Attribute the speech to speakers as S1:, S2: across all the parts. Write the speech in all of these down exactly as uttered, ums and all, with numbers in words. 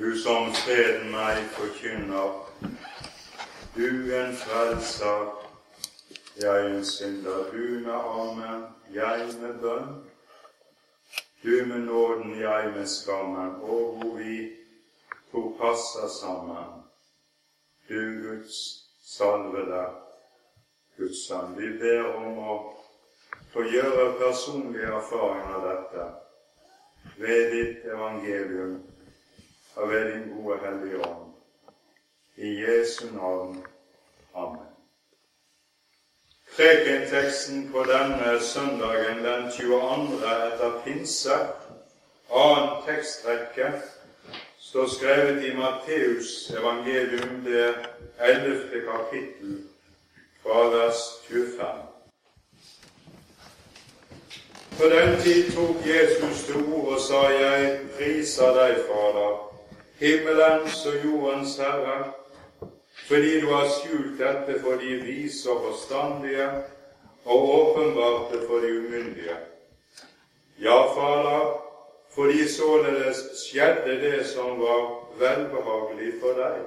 S1: Du som freden meg forkynner, du en frelser, jeg en synder, du med armen, jeg med bønn, du med nåden, jeg med skammen, og hvor vi to passer sammen, du Guds salvede, Guds sønn. Vi ber om å få gjøre personlig erfaring av dette ved ditt evangelium og ved din gode hellige ånd. I Jesu navn. Amen. Prekenteksten på denne søndagen, den tjueandre etter pinse, annen tekstrekke, står skrevet i Matteus evangelium, det ellevte kapittel, fra vers tjuefem. På den tid tok Jesus til ord og sa, jeg priser deg, Fader, himmelens og jordens Herre, fordi du har skjult dette for de vise og forstandige, og åpenbart det for de umyndige. Ja, Fader, fordi således skjedde det som var velbehagelig for deg.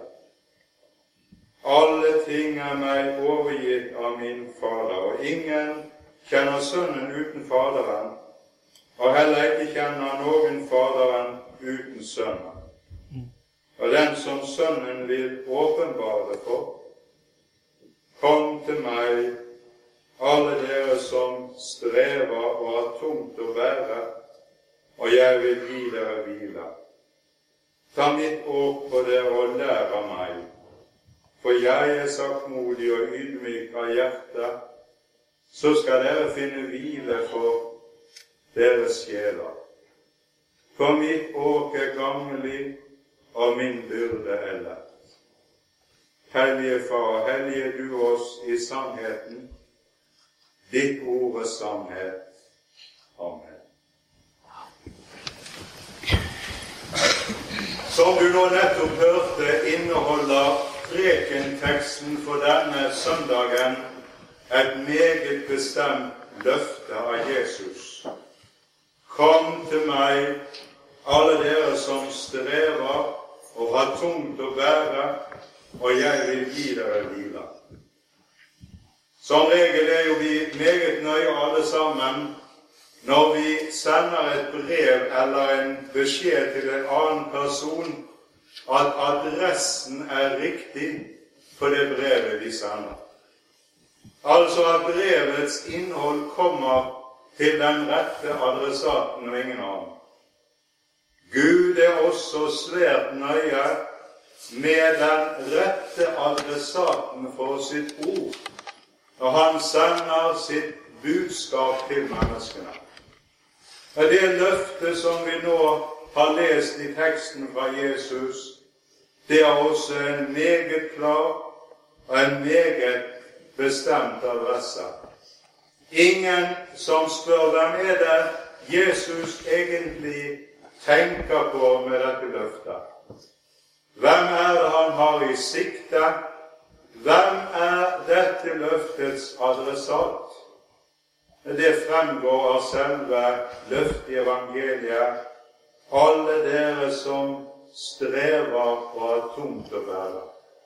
S1: Alle ting er meg overgitt av min Fader, og ingen kjenner Sønnen uten Faderen, og heller ikke kjenner noen Faderen uten Sønnen. Og den som Sønnen vil åpenbare for, kom til meg, alle dere som strever og har tungt å bære, og jeg vil gi dere hvile. Ta mitt åk på dere og lær av meg, for jeg er saktmodig og ydmyk av hjerte, så skal dere finne hvile for deres sjeler. For mitt åk er gagnlig, og min byrde er lett. Hellige Far, hellige du oss i sannheten, ditt ord er sannhet. Amen. Som du nå nettopp hørte, inneholder prekenteksten for denne søndagen et meget bestemt løfte av Jesus. Kom til meg, alle dere som strever og har tungt å bære, og jeg vil gi dere hvile. Som regel er jo vi meget nøye alle sammen når vi sender et brev eller en beskjed til en annen person at adressen er riktig på det brevet vi sender. Altså at brevets innhold kommer til den rette adressaten og ingen annen. Gud er også svært nøye med den rette adressaten for sitt ord, og han sender sitt budskap til menneskene. Og det løftet som vi nå har lest i teksten fra Jesus, det er også en meget klar og en meget bestemt adresse. Ingen som spør hvem er det Jesus egentlig tenker på med dette løftet. Hvem er det han har i sikte? Hvem er dette løftets adressat? Det fremgår av selve løftet i evangeliet. Alle dere som strever og har tungt å bære.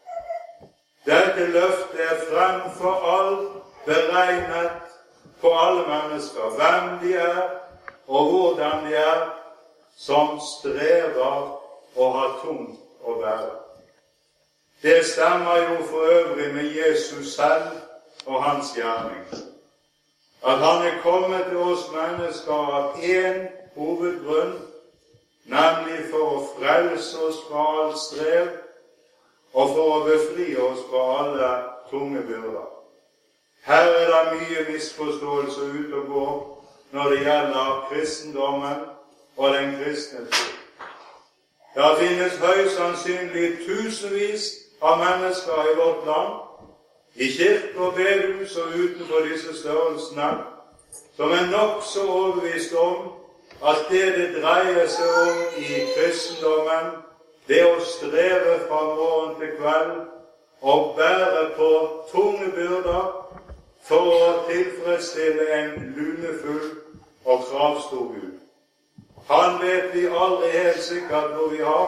S1: Dette løftet er fremfor alt beregnet på alle mennesker, hvem de er og hvordan de er, som strever og har tungt å bære. Det stemmer jo for øvrig med Jesus selv og hans gjerning. At han er kommet til oss mennesker av en hovedgrunn, nemlig for å frelse oss fra all strev og for å befri oss fra alle tunge byrder. Her er det mye misforståelse ute og går når det gjelder kristendommen og den kristne tro. Det finnes høyst sannsynlig tusenvis av mennesker i vårt land, i kirke og bedehus og utenfor disse størrelsene, som er nok så overbevist om at det det dreier seg om i kristendommen, det å streve fra morgen til kveld og bære på tunge byrder for å tilfredsstille en lunefull og kravstor Gud. Han vet vi aldri helt sikkert hvor vi har,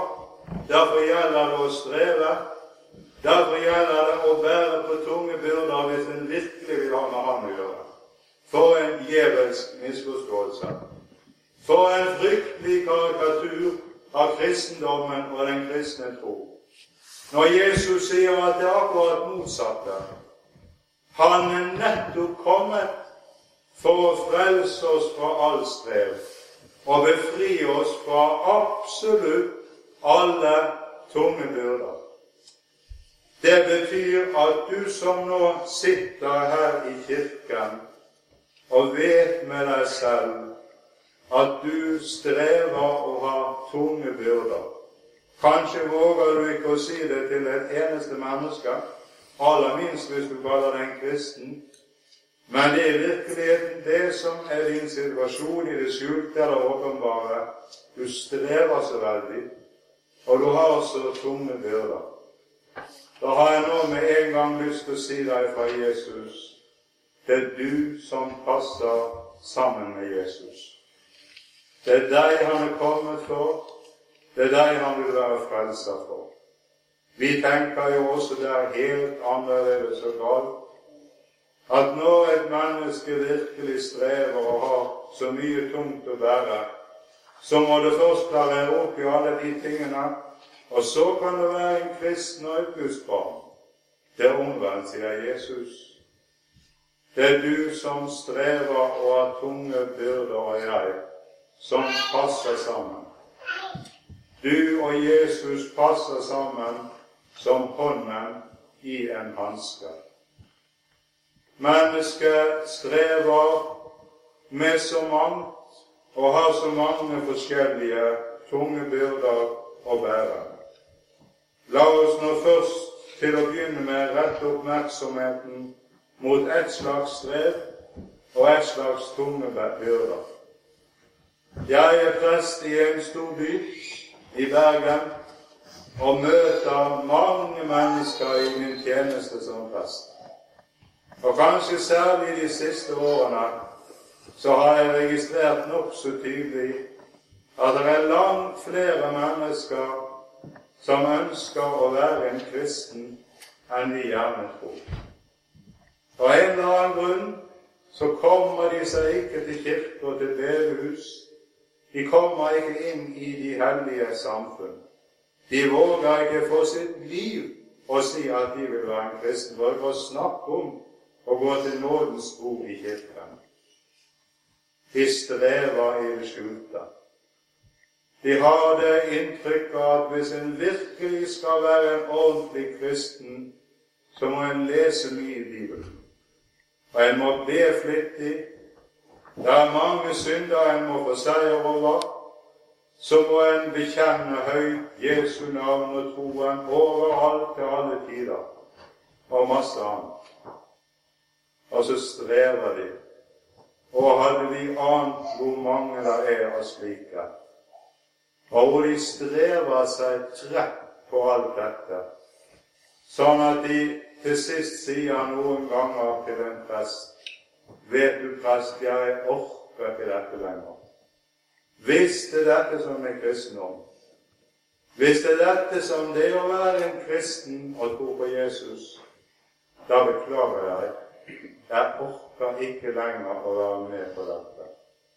S1: Derfor gjelder det å streve. Derfor gjelder det å bære på tunge byrder hvis en virkelig vil ha med Han å gjøre. For en djevelsk misforståelse. For en fryktelig karikatur av kristendommen og den kristne tro. Når Jesus sier at det er akkurat motsatte. Han er nettopp kommet for å frelse oss fra all strev og befri oss fra absolutt alle tunge byrder. Det betyr at du som nå sitter her i kirken og vet med deg selv at du strever og har tunge byrder. Kanskje våger du ikke å si det til et eneste menneske, aller minst hvis du kaller deg en kristen, men det er virkeligheten det som er din situasjon i det skjulte eller åpenbare. Du strever så veldig, og du har så tunge byrder. Da har jeg nå med en gang lyst til å si deg fra Jesus, det er du som passer sammen med Jesus. Det er deg han er kommet for, det er deg han vil være frelser for. Vi tenker jo også det er helt annerledes og galt, at når et menneske virkelig strever og har så mye tungt å bære, så må det først klare opp i alle de tingene, og så kan det være en kristen og et Guds barn. Det er omvendt, sier Jesus. Det er du som strever og har tunge byrder, og jeg, som passer sammen. Du og Jesus passer sammen som hånden i en hanske. Mennesket strever med så mangt og har så mange forskjellige tunge byrder å bære. La oss nå først til å begynne med rette oppmerksomheten mot et slags strev og et slags tunge byrder. Jeg er prest i en stor by i Bergen og møter mange mennesker i min tjeneste som prest. Og kanskje særlig de siste årene så har jeg registrert nok så tydelig at det er langt flere mennesker som ønsker å være en kristen enn de gjerne tror. Av en eller annen grunn så kommer de seg ikke til kirke og til bedehus. De kommer ikke inn i de hellige samfunn. De våger ikke for sitt liv å si at de vil være en kristen, for å snakke om å gå til nådens bord i kirken. De strever i det skjulte. De har det inntrykk av at hvis en virkelig skal være en ordentlig kristen, så må en lese mye i Bibelen. Og en må be flittig. Det er mange synder en må få seier over. Så må en bekjenne høyt Jesu navn og troen overalt til alle tider. Og masse annet. Og så strever de. Og hadde vi ant hvor mange der er av slike. Og hvor de strever seg trett på alt dette. Sånn at de til sist sier noen ganger til en prest, vet du prest, jeg orker ikke dette lenger. Hvis det er dette som er kristendom, hvis det er dette som det er å være en kristen og tro på Jesus, da beklager jeg. Jeg orker ikke lenger å være med på dette.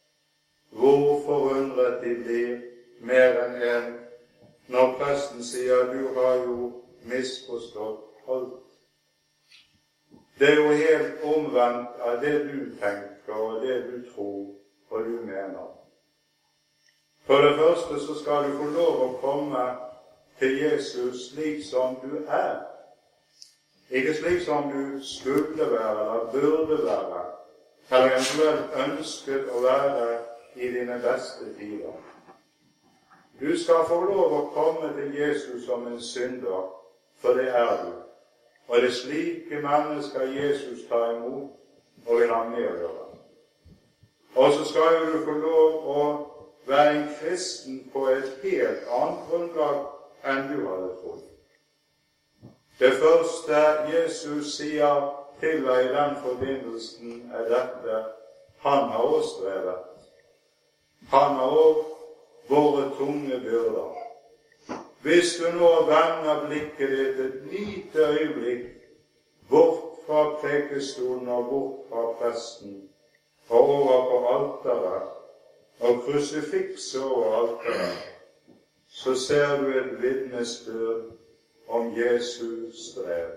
S1: Hvor forundret de blir mer enn en når presten sier du har jo misforstått alt. Det er jo helt omvendt av det du tenker og det du tror og du mener. For det første så skal du få lov å komme til Jesus slik som du er. Ikke slik som du skulle være eller burde være, eller eventuelt ønsket å være i dine beste tider. Du skal få lov å komme til Jesus som en synder, for det er du. Og det er slike mennesker Jesus tar imot og vil ha med å gjøre. Og så skal du få lov å være en kristen på et helt annet grunnlag enn du hadde trodd. Det første Jesus sier til deg i den forbindelsen er dette: han har også strevet. Han har også våre tunge byrder. hvis du nå vender blikket ditt et lite øyeblikk bort fra prekestolen og bort fra presten og over på alteret og krusifikset over alteret, så ser du et vitnesbyrd om Jesus strev.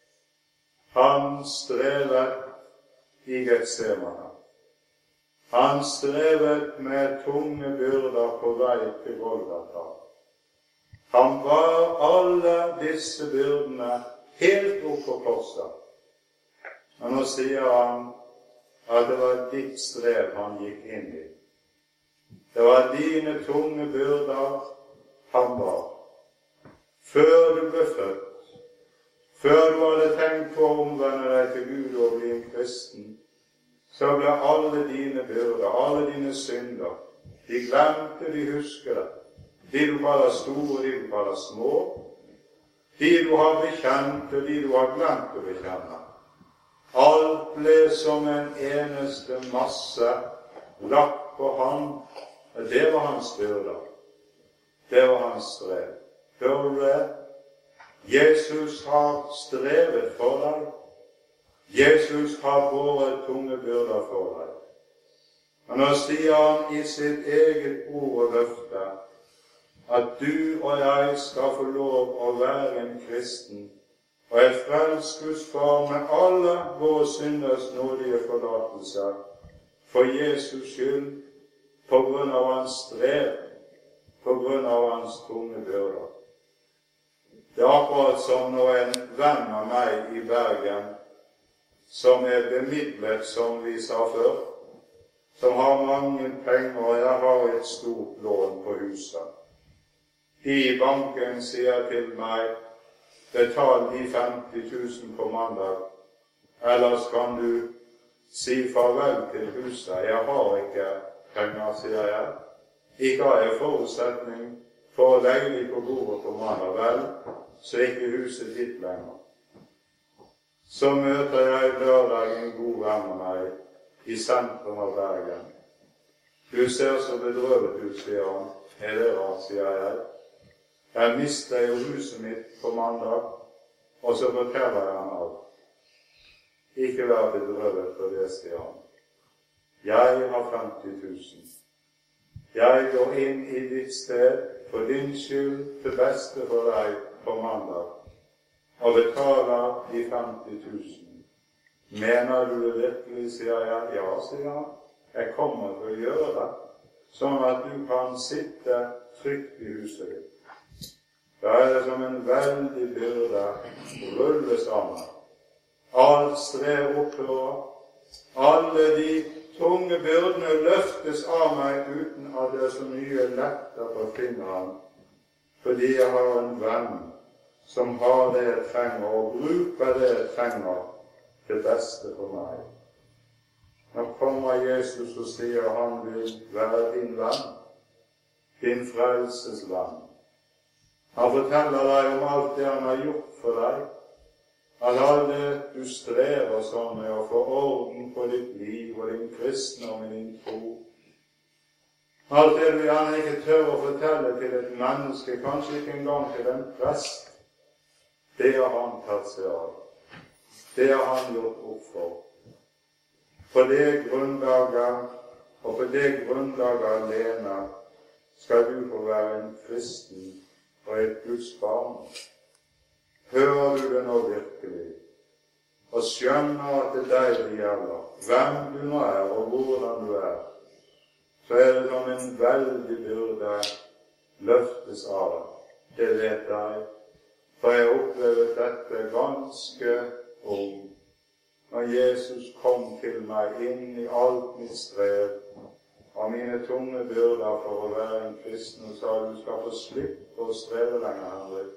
S1: Han strevet i Getsemane. Han strevet med tunge byrder på vei til Golgata. Han bar alle disse byrdene helt opp på korset. Og nå sier han at det var ditt strev han gikk inn i. Det var dine tunge byrder han bar. Før du ble født, før du hadde tenkt på å omvende deg til Gud og bli en kristen, så ble alle dine byrder, alle dine synder, de glemte, de husker det. De du kaller store, de du kaller små, de du har bekjent, og de du har glemt å bekjenne. Alt ble som en eneste masse lagt på han. Det var hans byrder. Det var hans strev. Hører du det? Jesus har strevet for deg. Jesus har båret tunge byrder for deg. Og nå sier han i sitt eget ord og løfte at du og jeg skal få lov å være en kristen og et frelst Guds far med alle våre synders nådige forlatelse for Jesus skyld, på grunn av hans strev, på grunn av hans tunge byrder. Det er akkurat som når en venn av meg i Bergen, som er bemidlet, som vi sa før, som har mange penger, og jeg har et stort lån på huset. De i banken sier til meg, betal de femti tusen på mandag, ellers kan du si farvel til huset. Jeg har ikke penger, sier jeg. Ikke har jeg forutsetning for å legge de på bordet på mandag, vel, så er ikke huset ditt lenger. Så møter jeg lørdag en god venn av meg i sentrum av Bergen. Du ser så bedrøvet ut, sier han. Er det rart, sier jeg. Jeg mistet jo huset mitt på mandag, og så forteller jeg han alt. Ikke vær bedrøvet for det, sier han. Jeg har femti tusen. Jeg går inn i ditt sted for din skyld til beste for deg på mandag, og betaler de femti tusen. Mener du det virkelig, sier jeg. Ja, sier han. Jeg kommer til å gjøre det, sånn at du kan sitte trygt i huset ditt. Da er det som en veldig byrde rulle sammen. Alt strev opphører. Alle de tunge byrdene løftes av meg uten at det er så mye lettere på fingeren, fordi jeg har en venn som har det jeg trenger, og bruker det jeg trenger til beste for meg. Nå kommer Jesus og sier han vil være din venn, din frelses venn. Han forteller deg om alt det han har gjort for deg, at alt det du strever sånn med å få orden på ditt liv og din kristendom i din tro. Alt det du gjerne ikke tør å fortelle til et menneske, kanskje ikke engang til en prest, det har han tatt seg av. Det har han gjort opp for. På det grunnlaget, og på det grunnlaget alene, skal du få være en kristen og et Guds barn. Hører du det nå virkelig, og skjønner at det er deg det gjelder, hvem du nå er og hvordan du er, så er det som en veldig byrde løftes av deg. Det vet jeg, for jeg opplevde dette ganske ung. Når Jesus kom til meg inn i alt mitt strev, av mine tunge byrder for å være en kristen, og sa du skal få slippe å streve lenger, Henrik.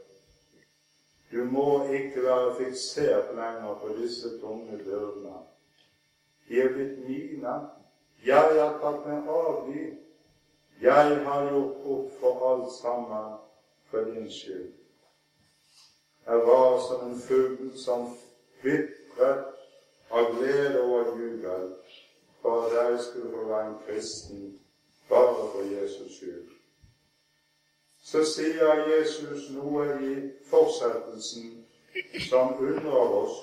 S1: Du må ikke være fiksert lenger på disse tunge byrdene. De er blitt mine. Jeg har tatt meg av de. Jeg har gjort opp for alt sammen for din skyld. Jeg var som en fugl som kvitret av glede og jubel for at jeg skulle få være en kristen bare for Jesus skyld. så sier Jesus noe i fortsettelsen som undrer oss.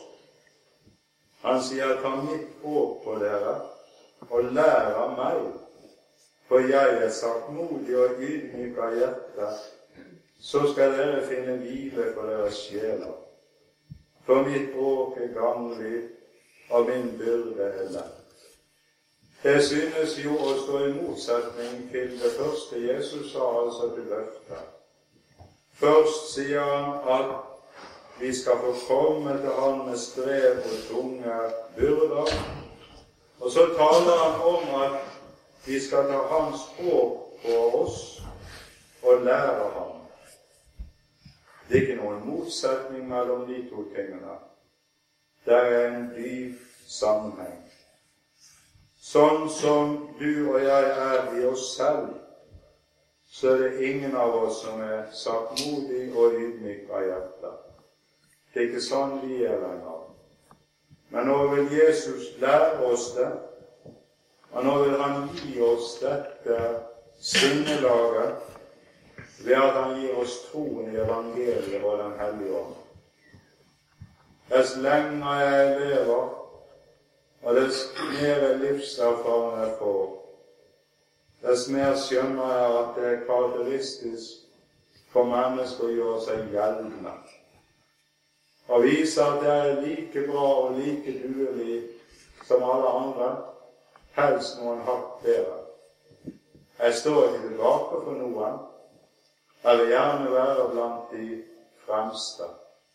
S1: Han sier, ta mitt åk på dere, og lær av meg, for jeg er saktmodig og ydmyk av hjerte, så skal dere finne hvile for deres sjeler. For mitt åk er gagnlig, og min byrde er lett. Det synes jo å stå i motsetning til det første Jesus sa, altså til løftet. Først sier han at vi skal få komme til han med strev og tunge byrder. Og så taler han om at vi skal ta hans åk på oss og lære ham. Det er ikke noen motsetning mellom de to tingene. Det er en dyp sammenheng. Sånn som du og jeg er i oss selv, så er det ingen av oss som er saktmodig og ydmyk av hjertet. Det er ikke sånn vi er lenger. Men nå vil Jesus lære oss det, og nå vil han gi oss dette sinnelaget ved at han gir oss troen i evangeliet og den hellige ånd. Dess lenger jeg lever, og dess mer livserfaring jeg får, dess mer skjønner jeg at det er karakteristisk for mennesker å gjøre seg gjeldende. Og viser at jeg er like bra og like duelig som alle andre, helst noen hakk bedre. Jeg står ikke tilbake for noen. Jeg vil gjerne være blant de fremste.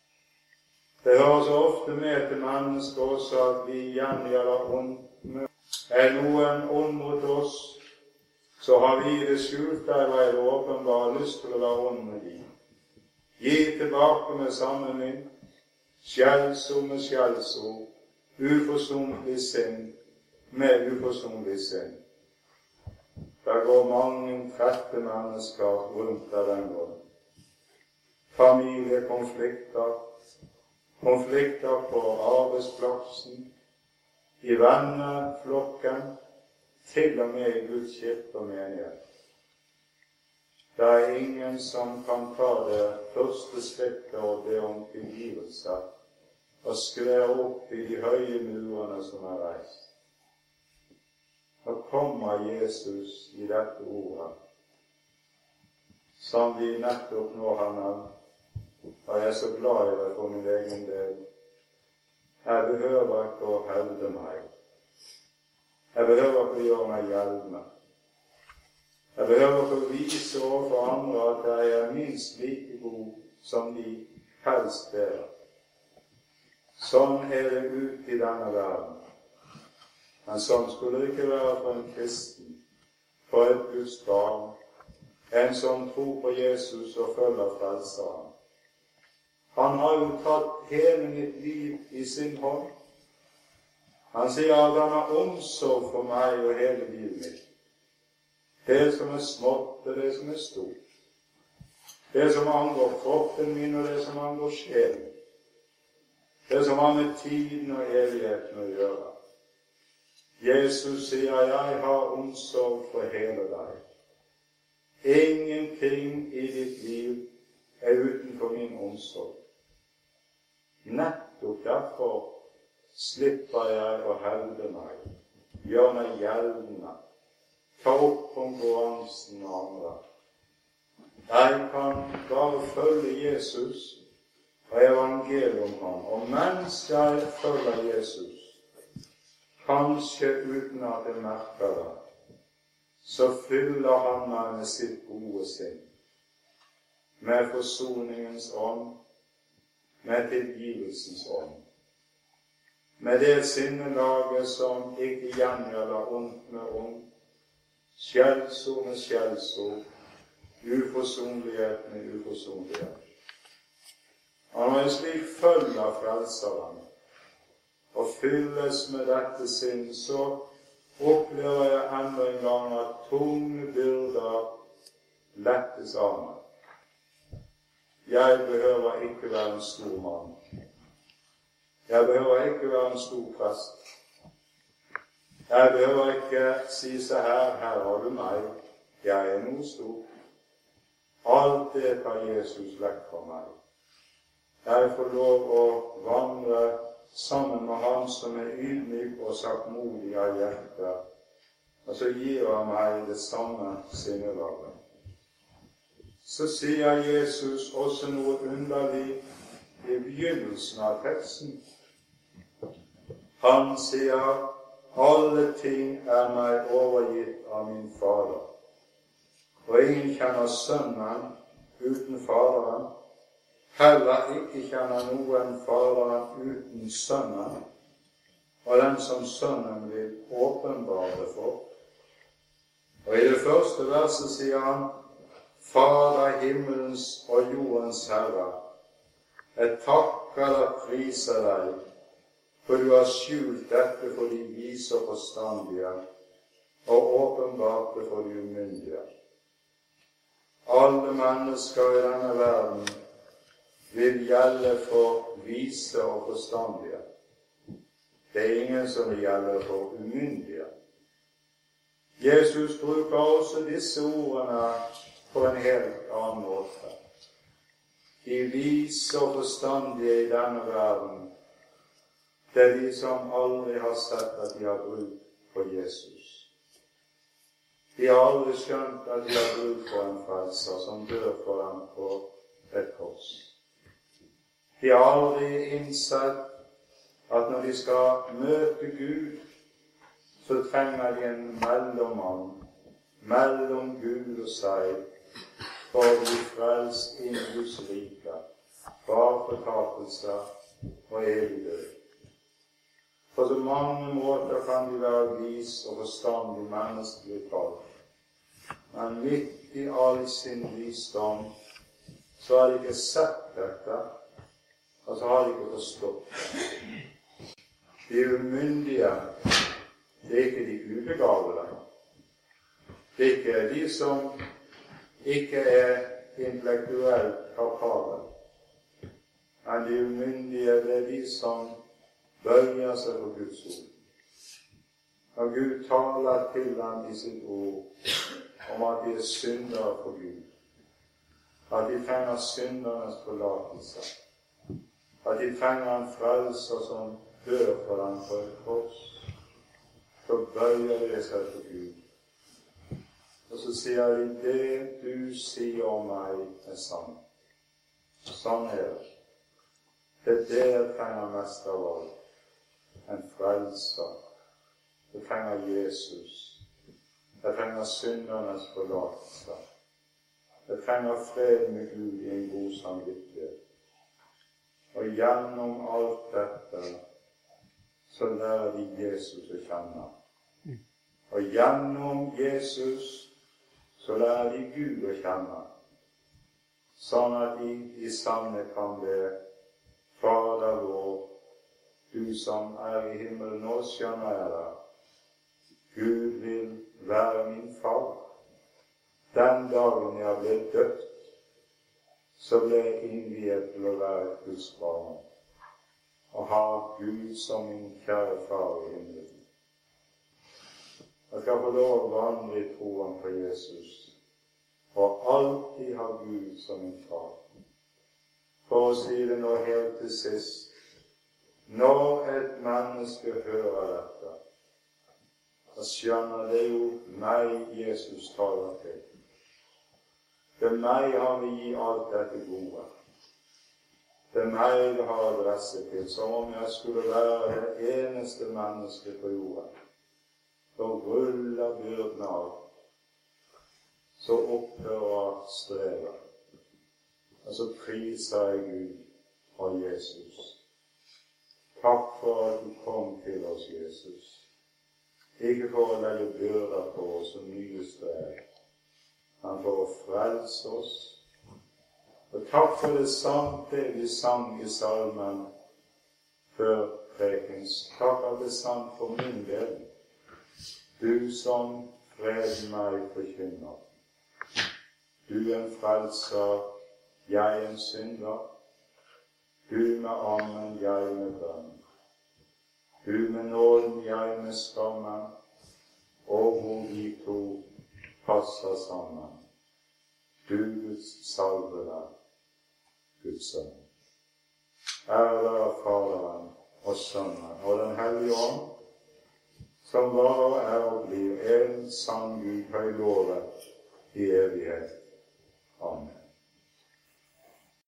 S1: Det hører så ofte med til mennesker også at vi gjengjelder ond. Er noen ond mot oss, så har vi det skjult der ved det åpenbare lyst til å være ond med dem. Gi tilbake med samme mynt, skjellsord med skjellsord, uforsonlig sinn med uforsonlig sinn. Der går mange trette mennesker rundt av den grunn. Familiekonflikter, konflikter på arbeidsplassen, i venneflokken, til og med i Guds kirke og menighet. Det er ingen som kan ta det første skrittet og be om tilgivelse og skvære opp i de høye murene som er reist. Nå kommer Jesus i dette ordet, som vi nettopp nå har nevnt, og jeg er så glad i det for min egen del. Jeg behøver ikke å hevde meg. Jeg behøver ikke å gjøre meg gjeldende. Jeg behøver ikke å vise overfor andre at jeg er minst like god som de, helst bedre. Sånn er det ut i denne verden. Men sånn skulle det ikke være for en kristen, for et Guds barn, en som tror på Jesus og følger Frelseren. Han har jo tatt hele mitt liv i sin hånd. Han sier at han har omsorg for meg og hele livet mitt. Det som er smått og det som er stort. Det som angår kroppen min og det som angår sjelen. Det som har med tiden og evigheten å gjøre. Jesus sier, jeg har omsorg for hele deg. Ingenting i ditt liv er utenfor min omsorg. Nettopp derfor slipper jeg å hevde meg, gjøre meg gjeldende, ta opp konkurransen med andre. Jeg kan bare følge Jesus og evangeliet om ham, og mens jeg følger Jesus, kanskje uten at jeg merker det, så fyller han meg med sitt gode sinn, med forsoningens ånd, med tilgivelsens ånd, med det sinnelaget som ikke gjengjelder ondt med ondt, skjellsord med skjellsord, uforsonlighet med uforsonlighet. Og når jeg slik følger Frelseren og fylles med dette sinn, så opplever jeg enda en gang at tunge byrder lettes av meg. Jeg behøver ikke være en stor mann. Jeg behøver ikke være en stor prest. Jeg behøver ikke si så her, her har du meg, jeg er noe stor. Alt det tar Jesus vekk fra meg. Jeg får lov å vandre sammen med Han som er ydmyk og saktmodig av hjerte, og så gir Han meg det samme sinnelaget. Så sier Jesus også noe underlig i begynnelsen av teksten. Han sier, alle ting er meg overgitt av min Fader, og ingen kjenner Sønnen uten Faderen, heller ikke kjenner noen Faderen uten Sønnen, og den som Sønnen vil åpenbare for. Og i det første verset sier han, Fader, himmelens og jordens Herre, jeg takker og priser deg, for du har skjult dette for de vise og forstandige, og åpenbart det for de umyndige. Alle mennesker i denne verden vil gjelde for vise og forstandige. Det er ingen som vil gjelde for umyndige. Jesus bruker også disse ordene på en helt annen måte. De vise og forstandige i denne verden, det er de som aldri har sett at de har bruk for Jesus. De har aldri skjønt at de har bruk for en frelser som dør for dem på et kors. De har aldri innsett at når de skal møte Gud, så trenger de en mellommann mellom Gud og seg for å bli frelst inn i Guds rike, fra fortapelse og evig død. På så mange måter kan de være vis og forstandig menneskelig talt, men midt i all sin visdom så har de ikke sett dette, og så har de ikke forstått det. De umyndige, det er ikke de ubegavede. Det er ikke de som ikke er intellektuelt kapable. Men de umyndige, det er de som bøyer seg for Guds ord. Når Gud taler til dem i sitt ord om at de er syndere for Gud, at de trenger syndernes forlatelse, at de trenger en frelser som dør for dem på et kors, så bøyer de seg for Gud. Og så sier de, det du sier om meg er sant. Sånn er det. Det er det jeg trenger mest av alt. En frelser. Jeg trenger Jesus. Jeg trenger syndernes forlatelse. Jeg trenger fred med Gud i en god samvittighet. Og gjennom alt dette så lærer vi Jesus å kjenne. Og gjennom Jesus så lærer vi Gud å kjenne. Sånn at vi i sannhet kan be, Fader vår, du som er i himmelen, nå skjønner jeg det. Gud vil være min far. Den dagen jeg ble døpt, så ble jeg innviet til å være et Guds barn, og ha Gud som min kjære far i himmelen. Jeg skal få lov å vandre i troen på Jesus, og alltid ha Gud som min far. For å si det nå helt til sist, når et menneske hører dette, så skjønner det jo meg Jesus taler til. Det er meg han vil gi alt dette gode. Det er meg det har adresse til, som om jeg skulle være det eneste mennesket på jorden. Så ruller byrden av, så opphører strevet. Og så priser jeg Gud og Jesus. Takk for at du kom til oss, Jesus. Ikke for å legge byrder på oss og nye strev, men for å frelse oss. Og takk for det sant det vi sang i salmen før prekens. Takk at det er sant for min del. Du som fred meg forkynner. Du en frelser, jeg en synder. Du med ammen, jeg med bønn. Du med nåden, jeg med skammen, og hvor de to passer sammen. du Guds salvede, Guds sønn. Ære være Faderen og Sønnen og Den hellige ånd, som var og er og blir en sann Gud høylovet i evighet.